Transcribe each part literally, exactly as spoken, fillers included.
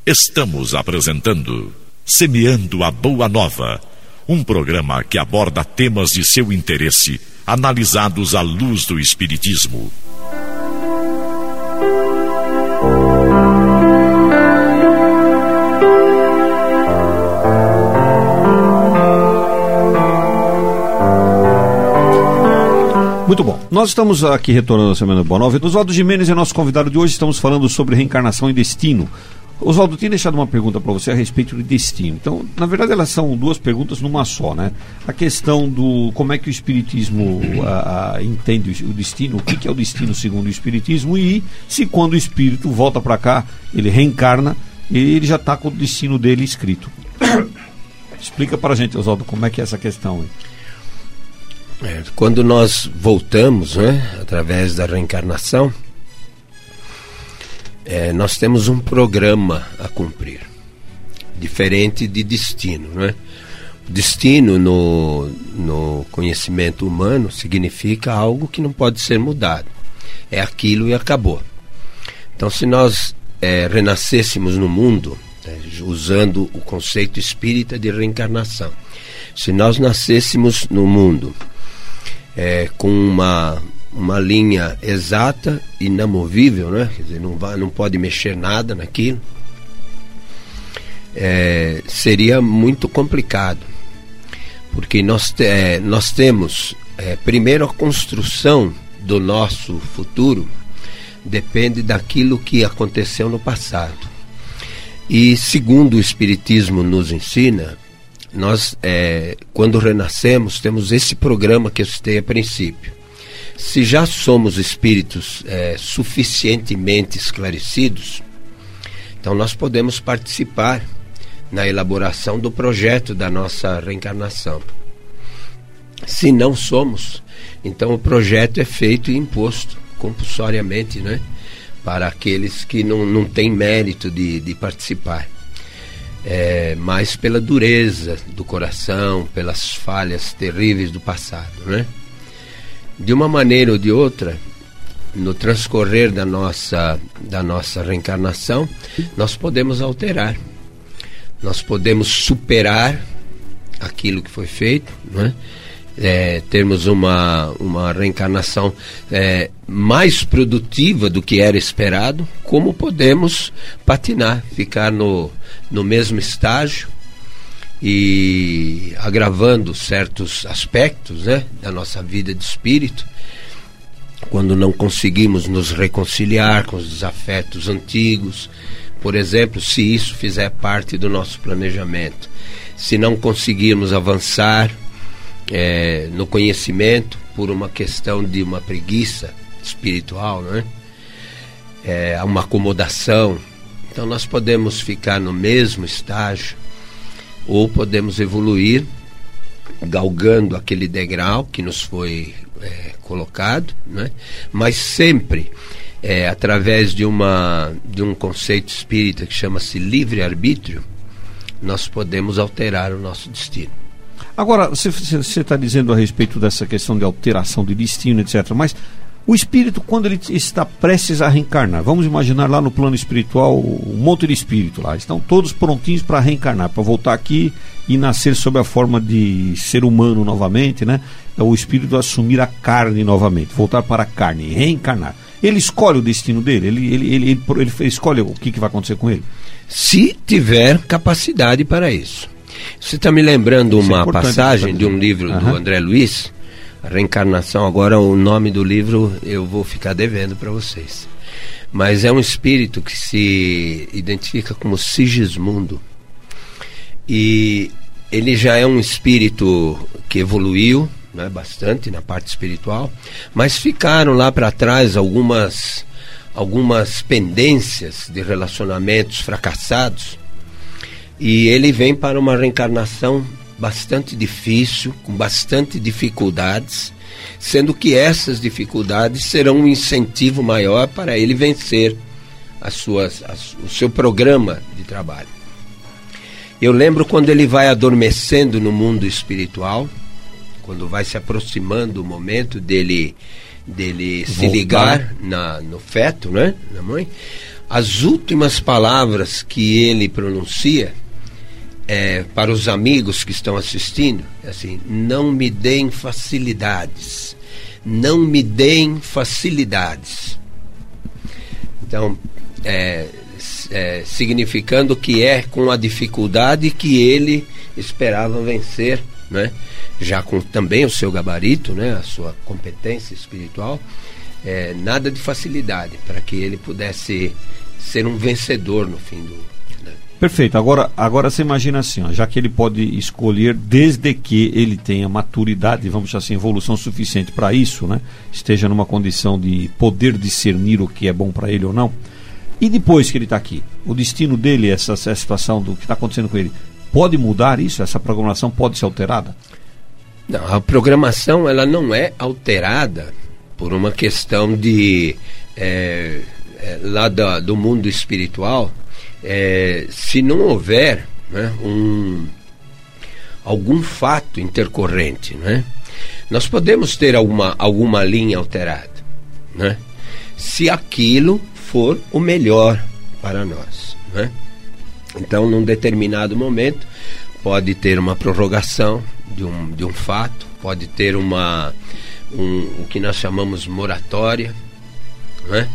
Estamos apresentando Semeando a Boa Nova, um programa que aborda temas de seu interesse, analisados à luz do Espiritismo. Muito bom, nós estamos aqui retornando a Semana Boa Nova. Oswaldo Gimenez é nosso convidado de hoje. Estamos falando sobre reencarnação e destino. Oswaldo, tinha deixado uma pergunta para você a respeito do destino. Então, na verdade, elas são duas perguntas numa só, né? A questão do como é que o Espiritismo a, a, entende o destino, o que, que é o destino segundo o Espiritismo, e se quando o Espírito volta para cá, ele reencarna, ele já está com o destino dele escrito. Explica para a gente, Oswaldo, como é que é essa questão aí. É, quando nós voltamos, né, através da reencarnação, é, nós temos um programa a cumprir, diferente de destino, né? Destino no, no conhecimento humano significa algo que não pode ser mudado, é aquilo e acabou. Então, se nós é, renascêssemos no mundo, é, usando o conceito espírita de reencarnação, se nós nascêssemos no mundo É, com uma, uma linha exata, inamovível, né? Quer dizer, não, vai, não pode mexer nada naquilo, é, seria muito complicado, porque nós, te, é, nós temos, é, primeiro, a construção do nosso futuro depende daquilo que aconteceu no passado, e segundo o Espiritismo nos ensina, nós, é, quando renascemos, temos esse programa que eu citei a princípio. Se já somos espíritos é, suficientemente esclarecidos, então nós podemos participar na elaboração do projeto da nossa reencarnação. Se não somos, então o projeto é feito e imposto compulsoriamente, né, para aqueles que não, não têm mérito de, de participar. É, mas pela dureza do coração, pelas falhas terríveis do passado, né? De uma maneira ou de outra, no transcorrer da nossa, da nossa reencarnação, nós podemos alterar, nós podemos superar aquilo que foi feito, né? É, termos uma, uma reencarnação é, mais produtiva do que era esperado, como podemos patinar, ficar no, no mesmo estágio e agravando certos aspectos, né, da nossa vida de espírito, quando não conseguimos nos reconciliar com os desafetos antigos, por exemplo, se isso fizer parte do nosso planejamento, se não conseguirmos avançar É, no conhecimento por uma questão de uma preguiça espiritual, né? É, uma acomodação, então nós podemos ficar no mesmo estágio ou podemos evoluir galgando aquele degrau que nos foi é, colocado, né? Mas sempre é, através de, uma, de um conceito espírita que chama-se livre-arbítrio, nós podemos alterar o nosso destino. Agora, você está dizendo a respeito dessa questão de alteração de destino, etcétera. Mas o espírito, quando ele está prestes a reencarnar, vamos imaginar lá no plano espiritual, um monte de espírito lá, estão todos prontinhos para reencarnar, para voltar aqui e nascer sob a forma de ser humano novamente, né? É o espírito assumir a carne novamente, voltar para a carne, reencarnar. Ele escolhe o destino dele? Ele, ele, ele, ele, ele escolhe o que, que vai acontecer com ele? Se tiver capacidade para isso. Você está me lembrando uma é passagem de um livro uhum. do André Luiz, A Reencarnação. Agora o nome do livro eu vou ficar devendo para vocês. Mas é um espírito que se identifica como Sigismundo. E ele já é um espírito que evoluiu, né, bastante na parte espiritual, mas ficaram lá para trás algumas, algumas pendências de relacionamentos fracassados. E ele vem para uma reencarnação bastante difícil, com bastante dificuldades, sendo que essas dificuldades serão um incentivo maior para ele vencer as suas, as, o seu programa de trabalho. Eu lembro quando ele vai adormecendo no mundo espiritual, quando vai se aproximando o momento dele, dele se ligar na, no feto, né, na mãe, as últimas palavras que ele pronuncia é, para os amigos que estão assistindo, é assim: não me deem facilidades, não me deem facilidades. Então, é, é, significando que é com a dificuldade que ele esperava vencer, né? Já com também o seu gabarito, né? A sua competência espiritual, é, nada de facilidade, para que ele pudesse ser um vencedor no fim do... Né? Perfeito. Agora, agora você imagina assim, ó, já que ele pode escolher desde que ele tenha maturidade, vamos dizer assim, evolução suficiente para isso, né? Esteja numa condição de poder discernir o que é bom para ele ou não. E depois que ele está aqui, o destino dele, essa, essa situação do que está acontecendo com ele, pode mudar isso? Essa programação pode ser alterada? Não, a programação ela não é alterada por uma questão de... É, é, lá da, do mundo espiritual, é, se não houver, né, um, algum fato intercorrente, né, nós podemos ter alguma, alguma linha alterada, né, se aquilo for o melhor para nós, né? Então, num determinado momento, pode ter uma prorrogação de um, de um fato, pode ter uma, um, o que nós chamamos moratória, né?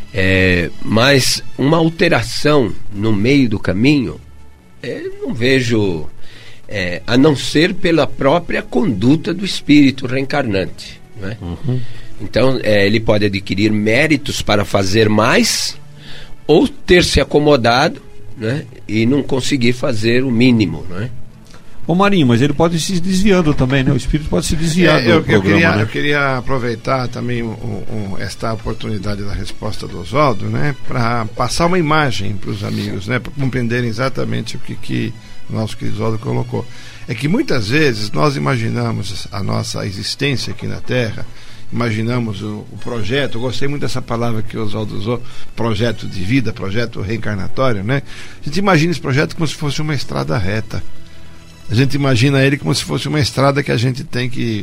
É, mas uma alteração no meio do caminho, é, não vejo, é, a não ser pela própria conduta do espírito reencarnante, né? Uhum. Então, é, ele pode adquirir méritos para fazer mais, ou ter se acomodado, né, e não conseguir fazer o mínimo, né? Ô Marinho, mas ele pode ir se desviando também, né? O espírito pode se desviar. É, do eu, programa, eu, queria, né? eu queria aproveitar também um, um, esta oportunidade da resposta do Oswaldo, né, para passar uma imagem para os amigos, né, para compreenderem exatamente o que, que o nosso querido Oswaldo colocou. É que muitas vezes nós imaginamos a nossa existência aqui na Terra, imaginamos o, o projeto, eu gostei muito dessa palavra que o Oswaldo usou, projeto de vida, projeto reencarnatório, né? A gente imagina esse projeto como se fosse uma estrada reta. A gente imagina ele como se fosse uma estrada que a gente tem que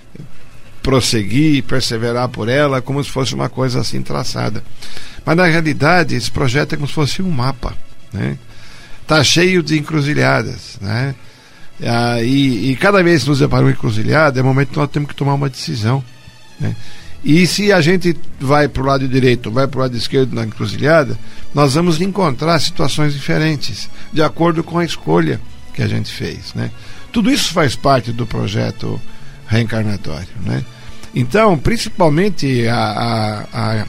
prosseguir, perseverar por ela, como se fosse uma coisa assim traçada. Mas na realidade esse projeto é como se fosse um mapa, né? Tá cheio de encruzilhadas, né? Ah, e, e cada vez que nos depara uma encruzilhada é o momento que nós temos que tomar uma decisão, né? E se a gente vai para o lado direito, vai para o lado esquerdo na encruzilhada, nós vamos encontrar situações diferentes, de acordo com a escolha que a gente fez, né? Tudo isso faz parte do projeto reencarnatório, né? Então, principalmente a, a,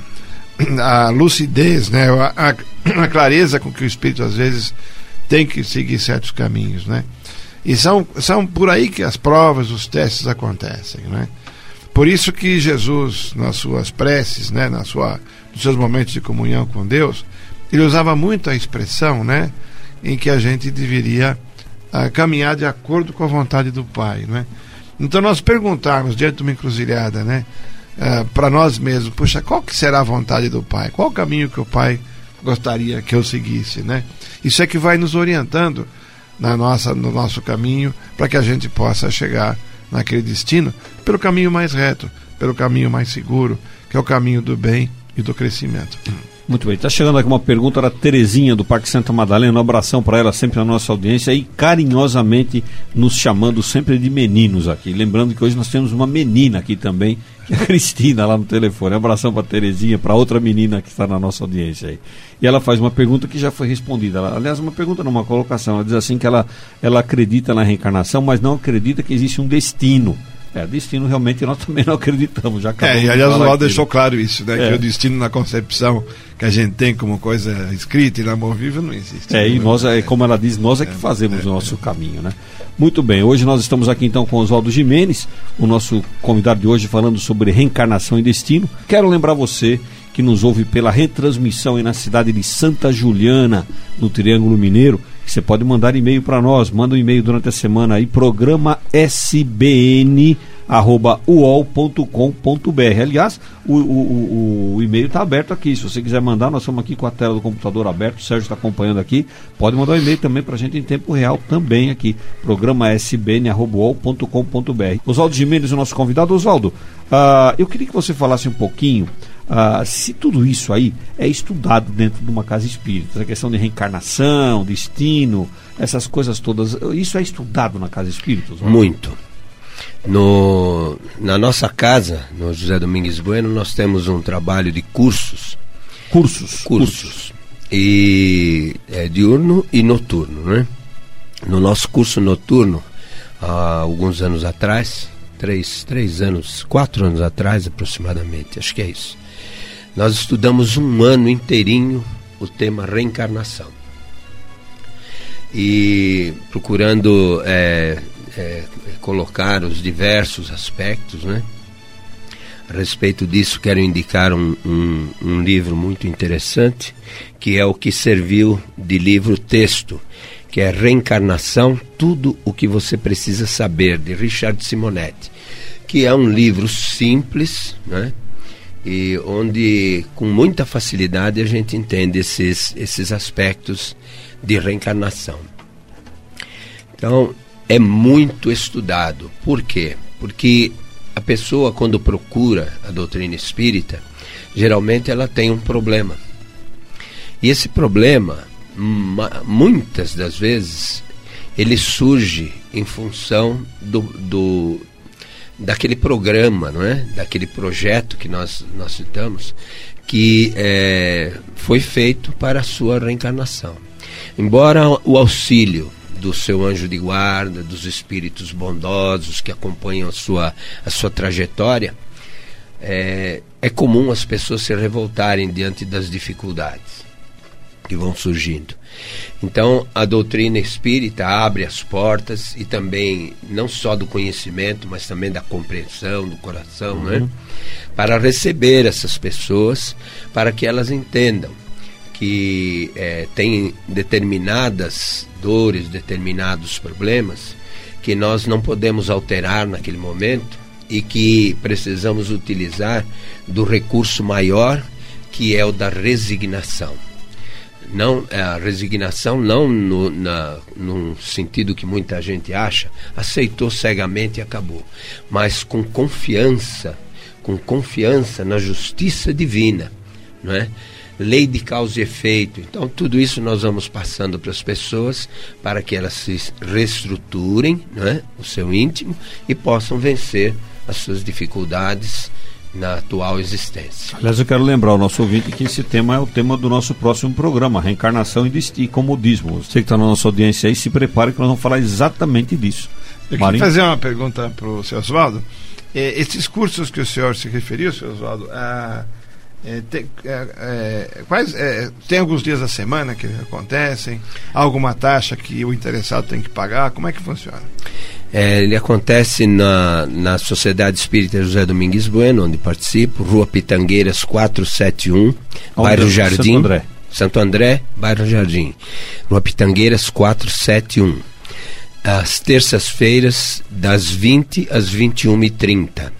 a, a lucidez, né? a, a, a clareza com que o espírito às vezes tem que seguir certos caminhos, né? E são, são por aí que as provas, os testes acontecem, né? Por isso que Jesus, nas suas preces, né, na sua, nos seus momentos de comunhão com Deus, ele usava muito a expressão, né, em que a gente deveria uh, caminhar de acordo com a vontade do Pai, né? Então nós perguntarmos diante de uma encruzilhada, né, uh, para nós mesmos, puxa, qual que será a vontade do Pai? Qual o caminho que o Pai gostaria que eu seguisse, né? Isso é que vai nos orientando na nossa, no nosso caminho, para que a gente possa chegar naquele destino pelo caminho mais reto, pelo caminho mais seguro, que é o caminho do bem e do crescimento. Muito bem, está chegando aqui uma pergunta da Terezinha do Parque Santa Madalena. Um abração para ela sempre na nossa audiência e carinhosamente nos chamando sempre de meninos aqui. Lembrando que hoje nós temos uma menina aqui também, que é a Cristina, lá no telefone. Um abração para a Terezinha, para outra menina que está na nossa audiência aí. E ela faz uma pergunta que já foi respondida. Ela, aliás, uma pergunta não, uma colocação. Ela diz assim que ela, ela acredita na reencarnação, mas não acredita que existe um destino. É, destino realmente nós também não acreditamos. Já é, e aliás o Oswaldo deixou claro isso, né? É. Que o destino na concepção que a gente tem como coisa escrita e inamovível não existe. É, e nós, é, como ela diz, nós é que fazemos é, o nosso é. caminho, né? Muito bem, hoje nós estamos aqui então com Oswaldo Gimenez, o nosso convidado de hoje, falando sobre reencarnação e destino. Quero lembrar você que nos ouve pela retransmissão aí na cidade de Santa Juliana, no Triângulo Mineiro, que você pode mandar e-mail para nós. Manda um e-mail durante a semana aí, programa s b n arroba u o l ponto com ponto b r. Aliás, o, o, o, o e-mail está aberto aqui. Se você quiser mandar, nós estamos aqui com a tela do computador aberto. O Sérgio está acompanhando aqui. Pode mandar um e-mail também para a gente em tempo real também aqui. Programa s b n arroba u o l ponto com ponto b r. Oswaldo Gimenez, o nosso convidado. Oswaldo, uh, eu queria que você falasse um pouquinho ah, se tudo isso aí é estudado dentro de uma casa espírita, a questão de reencarnação, destino, essas coisas todas, isso é estudado na casa espírita? Oswaldo? Muito. No, na nossa casa, no José Domingues Bueno, nós temos um trabalho de cursos. Cursos? Cursos. cursos. E é diurno e noturno, né? No nosso curso noturno, há alguns anos atrás, três, três anos, quatro anos atrás aproximadamente, acho que é isso, nós estudamos um ano inteirinho o tema reencarnação. E procurando é, é, colocar os diversos aspectos, né? A respeito disso, quero indicar um, um, um livro muito interessante, que é o que serviu de livro-texto, que é Reencarnação, Tudo o que Você Precisa Saber, de Richard Simonetti, que é um livro simples, né? E onde com muita facilidade a gente entende esses, esses aspectos de reencarnação. Então, é muito estudado. Por quê? Porque a pessoa, quando procura a doutrina espírita, geralmente ela tem um problema. E esse problema, muitas das vezes, ele surge em função do, do, daquele programa, não é? Daquele projeto que nós, nós citamos, que é, foi feito para a sua reencarnação. Embora o auxílio do seu anjo de guarda, dos espíritos bondosos que acompanham a sua, a sua trajetória, é, é comum as pessoas se revoltarem diante das dificuldades que vão surgindo. Então, a doutrina espírita abre as portas, e também, não só do conhecimento, mas também da compreensão, do coração, uhum. né? Para receber essas pessoas, para que elas entendam que é, tem determinadas dores, determinados problemas que nós não podemos alterar naquele momento, e que precisamos utilizar do recurso maior, que é o da resignação. Não, a resignação não no, na, num sentido que muita gente acha, aceitou cegamente e acabou, mas com confiança, com confiança na justiça divina, não é? Lei de causa e efeito. Então, tudo isso nós vamos passando para as pessoas, para que elas se reestruturem, não é? O seu íntimo, e possam vencer as suas dificuldades na atual existência. Aliás, eu quero lembrar ao nosso ouvinte que esse tema é o tema do nosso próximo programa, Reencarnação e Comodismo. Você que está na nossa audiência aí, se prepare que nós vamos falar exatamente disso. Eu queria fazer uma pergunta para o senhor Oswaldo. É, esses cursos que o senhor se referiu, senhor Oswaldo, ah, É, tem, é, é, quais, é, tem alguns dias da semana que acontecem? Há alguma taxa que o interessado tem que pagar? Como é que funciona? É, ele acontece na, na Sociedade Espírita José Domingues Bueno, onde participo, Rua Pitangueiras quatrocentos e setenta e um, onde? Bairro Jardim. Santo André. Santo André, Bairro Jardim. Rua Pitangueiras quatrocentos e setenta e um. Às terças-feiras, das vinte às vinte e uma e trinta.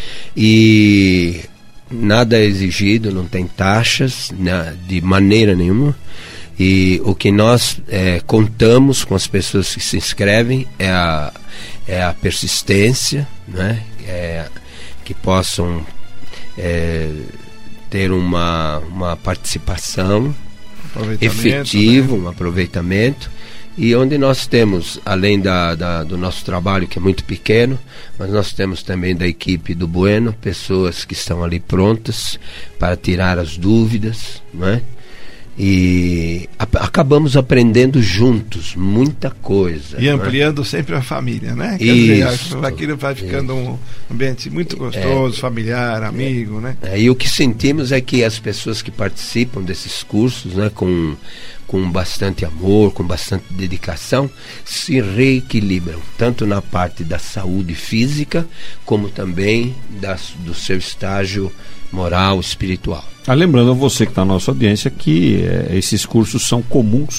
E nada é exigido, não tem taxas, né, de maneira nenhuma. E o que nós é, contamos com as pessoas que se inscrevem é a, é a persistência, né, é, que possam é, ter uma, uma participação efetiva, né? Um aproveitamento. E onde nós temos, além da, da, do nosso trabalho, que é muito pequeno, mas nós temos também da equipe do Bueno, pessoas que estão ali prontas para tirar as dúvidas, não é? E a, acabamos aprendendo juntos muita coisa. E ampliando, é? Sempre a família, né? Quer isso, dizer, aquilo vai ficando isso. Um ambiente muito gostoso, é, familiar, amigo, é, né? É, e o que sentimos é que as pessoas que participam desses cursos, né, com com bastante amor, com bastante dedicação, se reequilibram, tanto na parte da saúde física, como também das, do seu estágio moral, espiritual. Ah, lembrando a você que está na nossa audiência que é, esses cursos são comuns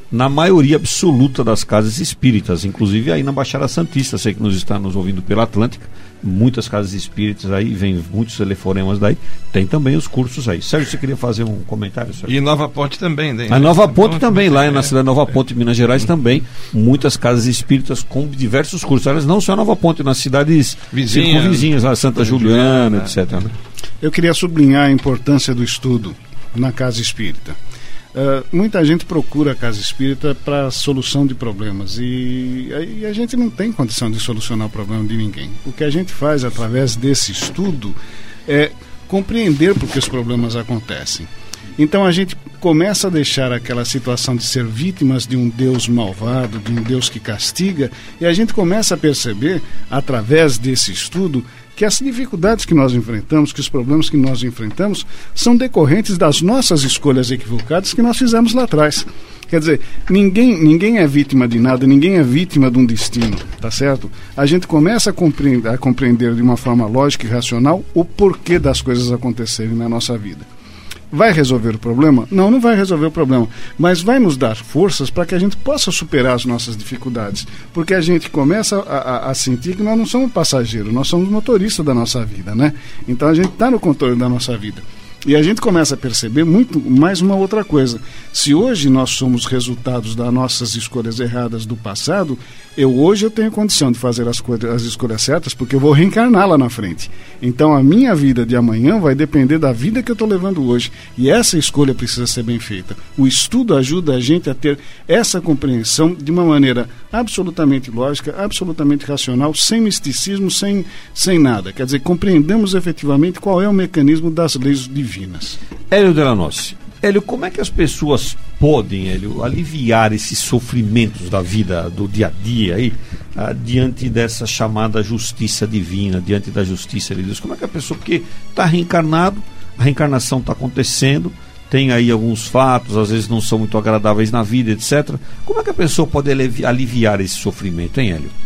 na maioria absoluta das casas espíritas, inclusive aí na Baixada Santista, sei que nos está nos ouvindo pela Atlântica, muitas casas espíritas aí, vem muitos telefonemas daí, tem também os cursos aí. Sérgio, você queria fazer um comentário, Sérgio? E Nova Ponte também, né? A Nova Ponte Ponte também, lá é, na cidade de Nova Ponte, Minas Gerais, é. também, muitas casas espíritas com diversos cursos. Elas não só a Nova Ponte, nas cidades Vizinha, circunvizinhas, lá, Santa Juliana, Juliana, etcétera. Né? Eu queria sublinhar a importância do estudo na casa espírita. Uh, muita gente procura a casa espírita para solução de problemas e, e a gente não tem condição de solucionar o problema de ninguém. O que a gente faz através desse estudo é compreender por que os problemas acontecem. Então a gente começa a deixar aquela situação de ser vítimas de um Deus malvado, de um Deus que castiga, e a gente começa a perceber, através desse estudo, que as dificuldades que nós enfrentamos, que os problemas que nós enfrentamos, são decorrentes das nossas escolhas equivocadas que nós fizemos lá atrás. Quer dizer, ninguém, ninguém é vítima de nada, ninguém é vítima de um destino, tá certo? A gente começa a compreender, a compreender de uma forma lógica e racional o porquê das coisas acontecerem na nossa vida. Vai resolver o problema? Não, não vai resolver o problema, mas vai nos dar forças para que a gente possa superar as nossas dificuldades, porque a gente começa a, a, a sentir que nós não somos passageiros, nós somos motoristas da nossa vida, né? Então a gente está no controle da nossa vida. E a gente começa a perceber muito mais uma outra coisa. Se hoje nós somos resultados das nossas escolhas erradas do passado, eu hoje eu tenho condição de fazer as, coisas, as escolhas certas, porque eu vou reencarnar lá na frente. Então a minha vida de amanhã vai depender da vida que eu estou levando hoje. E essa escolha precisa ser bem feita. O estudo ajuda a gente a ter essa compreensão de uma maneira absolutamente lógica, absolutamente racional, sem misticismo, sem, sem nada. Quer dizer, compreendemos efetivamente qual é o mecanismo das leis divinas. Hélio Delanossi, Hélio, como é que as pessoas podem, Hélio, aliviar esses sofrimentos da vida, do dia a dia aí, ah, diante dessa chamada justiça divina, diante da justiça de Deus? Como é que a pessoa, porque está reencarnado, a reencarnação está acontecendo, tem aí alguns fatos, às vezes não são muito agradáveis na vida, etcétera. Como é que a pessoa pode aliviar esse sofrimento, hein, Hélio?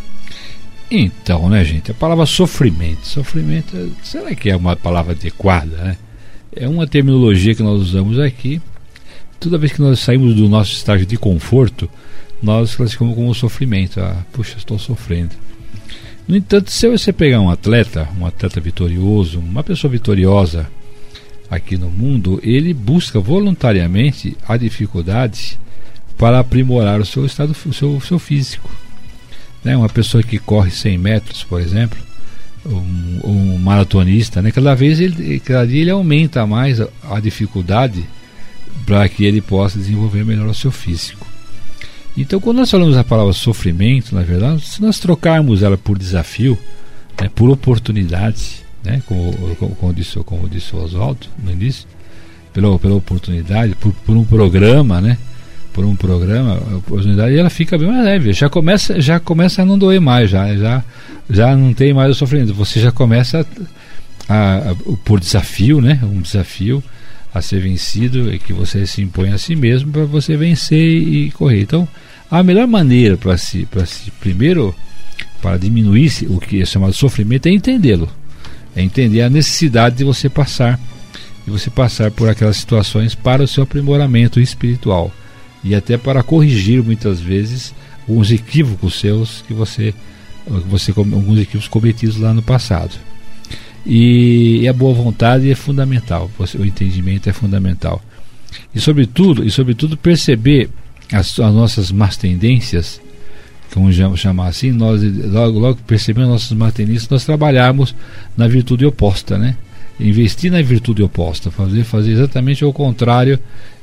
Então, né, gente, a palavra sofrimento, sofrimento, será que é uma palavra adequada, né? É uma terminologia que nós usamos aqui. Toda vez que nós saímos do nosso estágio de conforto, nós classificamos como sofrimento. Ah, puxa, estou sofrendo. No entanto, se você pegar um atleta, um atleta vitorioso, uma pessoa vitoriosa aqui no mundo, ele busca voluntariamente a dificuldade para aprimorar o seu estado, o seu, o seu físico. Né? Uma pessoa que corre cem metros, por exemplo, um, um maratonista, né? Cada vez ele, cada dia ele aumenta mais a, a dificuldade para que ele possa desenvolver melhor o seu físico. Então, quando nós falamos a palavra sofrimento, na verdade, se nós trocarmos ela por desafio, né, por oportunidade, né, como, como, como disse, como disse o Oswaldo no início, pela, pela oportunidade, por, por um programa, né, por um programa, a oportunidade, ela fica bem mais leve, já começa, já começa a não doer mais, já, já, já não tem mais o sofrimento, você já começa a, a, a, por desafio, né, um desafio a ser vencido, é que você se impõe a si mesmo para você vencer e correr. Então, a melhor maneira para se, para se, primeiro, para diminuir o que é chamado sofrimento, é entendê-lo, é entender a necessidade de você passar, de você passar por aquelas situações para o seu aprimoramento espiritual e até para corrigir muitas vezes alguns equívocos seus que você, você alguns equívocos cometidos lá no passado. E a boa vontade é fundamental, o entendimento é fundamental. E sobretudo, e sobretudo perceber as, as nossas más tendências, como chamar assim, nós logo, logo percebendo nossas más tendências, nós trabalharmos na virtude oposta, né? Investir na virtude oposta, fazer, fazer exatamente o contrário,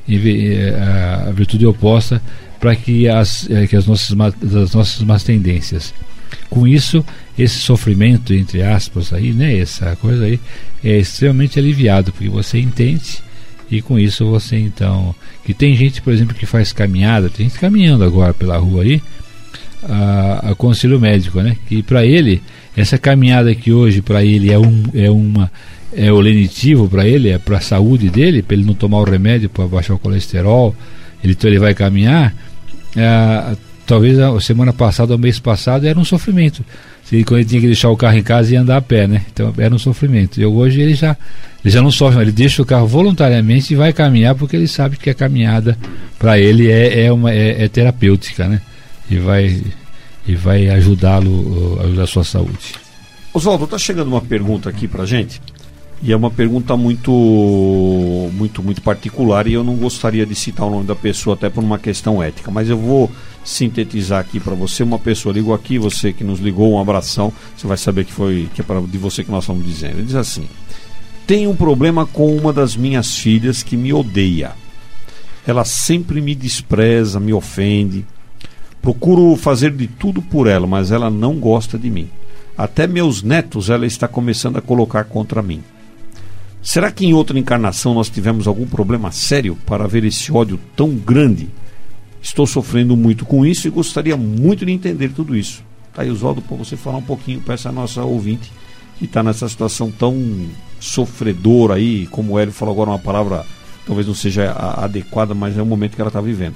a virtude oposta, para que as, que as nossas, as nossas más tendências. Com isso, esse sofrimento, entre aspas, aí, né, essa coisa aí, é extremamente aliviado, porque você entende, e com isso você então, que tem gente, por exemplo, que faz caminhada, tem gente caminhando agora pela rua aí, a, a conselho médico, né, que para ele, essa caminhada que hoje para ele é, um, é uma é o lenitivo para ele, é para a saúde dele, para ele não tomar o remédio para baixar o colesterol, ele, então ele vai caminhar, é, talvez a semana passada ou mês passado era um sofrimento. Se, quando ele tinha que deixar o carro em casa e andar a pé, né? Então era um sofrimento. E hoje ele já, ele já não sofre, ele deixa o carro voluntariamente e vai caminhar porque ele sabe que a caminhada para ele é, é, uma, é, é terapêutica, né? E vai, e vai ajudá-lo a ajudar a sua saúde. Oswaldo, está chegando uma pergunta aqui pra gente, e é uma pergunta muito, muito, muito particular, e eu não gostaria de citar o nome da pessoa até por uma questão ética, mas eu vou sintetizar aqui para você. Uma pessoa ligou aqui, você que nos ligou, um abração, você vai saber que foi que é pra, de você que nós estamos dizendo. Ele diz assim: tenho um problema com uma das minhas filhas que me odeia. Ela sempre me despreza, me ofende. Procuro fazer de tudo por ela, mas ela não gosta de mim. Até meus netos ela está começando a colocar contra mim. Será que em outra encarnação nós tivemos algum problema sério para ver esse ódio tão grande? Estou sofrendo muito com isso e gostaria muito de entender tudo isso. Tá aí, Oswaldo, para você falar um pouquinho para essa nossa ouvinte que está nessa situação tão sofredora aí, como o Hélio falou agora, uma palavra talvez não seja a, adequada, mas é o momento que ela está vivendo.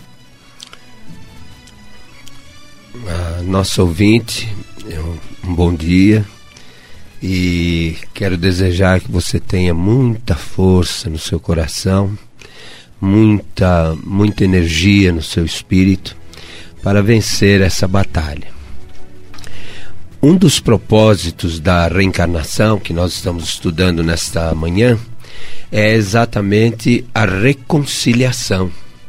A nossa ouvinte, um bom dia, e quero desejar que você tenha muita força no seu coração, muita, muita energia no seu espírito para vencer essa batalha. Um dos propósitos da reencarnação que nós estamos estudando nesta manhã é exatamente a reconciliação.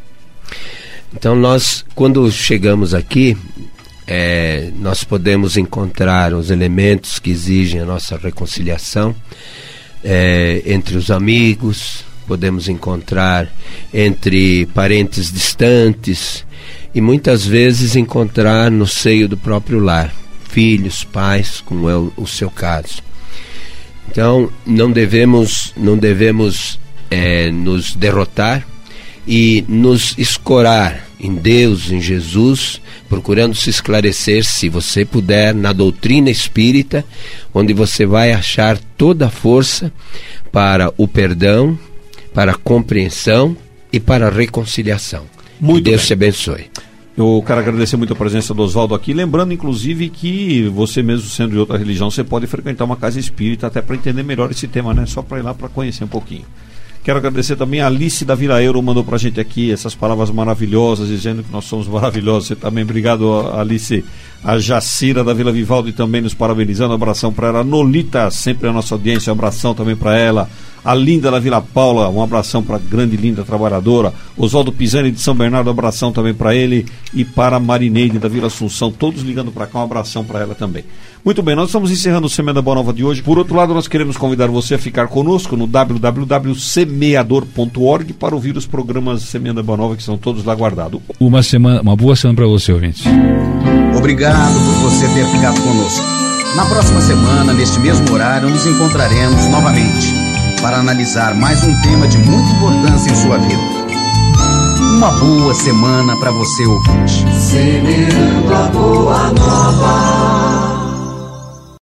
Então nós, quando chegamos aqui, É, nós podemos encontrar os elementos que exigem a nossa reconciliação é, entre os amigos, podemos encontrar entre parentes distantes e muitas vezes encontrar no seio do próprio lar, filhos, pais, como é o, o seu caso. Então não devemos, não devemos é, nos derrotar e nos escorar em Deus, em Jesus, procurando se esclarecer, se você puder, na doutrina espírita, onde você vai achar toda a força para o perdão, para a compreensão e para a reconciliação. Muito que Deus bem. te abençoe. Eu quero agradecer muito a presença do Oswaldo aqui, lembrando inclusive que você mesmo sendo de outra religião, você pode frequentar uma casa espírita até para entender melhor esse tema, né? Só para ir lá para conhecer um pouquinho. Quero agradecer também a Alice da Vila Euro, mandou pra gente aqui essas palavras maravilhosas, dizendo que nós somos maravilhosos. Você também, obrigado, Alice. A Jacira da Vila Vivaldi também nos parabenizando, um abração para ela. Nolita, sempre a nossa audiência, um abração também para ela. A Linda da Vila Paula, um abração para a grande Linda trabalhadora. Oswaldo Pisani de São Bernardo, um abração também para ele. E para a Marineide da Vila Assunção, todos ligando para cá, um abração para ela também. Muito bem, nós estamos encerrando o Semeando a Boa Nova de hoje. Por outro lado, nós queremos convidar você a ficar conosco no w w w ponto semeador ponto org para ouvir os programas Semeando a Boa Nova, que são todos lá guardados. Uma semana, uma boa semana para você, ouvinte. Obrigado por você ter ficado conosco. Na próxima semana, neste mesmo horário, nos encontraremos novamente para analisar mais um tema de muita importância em sua vida. Uma boa semana para você, ouvinte. Semeando a Boa Nova.